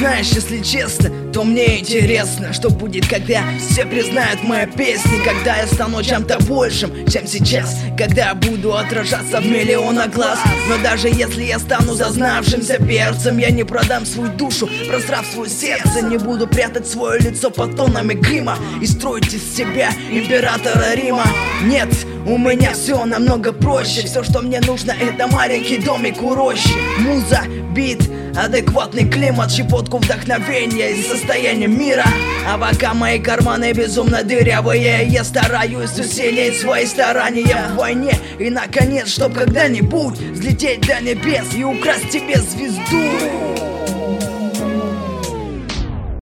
знаешь, если честно, то мне интересно, что будет, когда все признают мои песни, когда я стану чем-то большим, чем сейчас, когда я буду отражаться в миллионах глаз. Но даже если я стану зазнавшимся перцем, я не продам свою душу, просрав свое сердце. Не буду прятать свое лицо под тонами грима и строить из себя императора Рима. Нет, у меня все намного проще. Все, что мне нужно, это маленький домик у рощи. Муза, бит, адекватный климат, щепотку вдохновения из состояния мира. А пока мои карманы безумно дырявые, я стараюсь усилить свои старания в войне. И наконец, чтоб когда-нибудь взлететь до небес и украсть тебе звезду.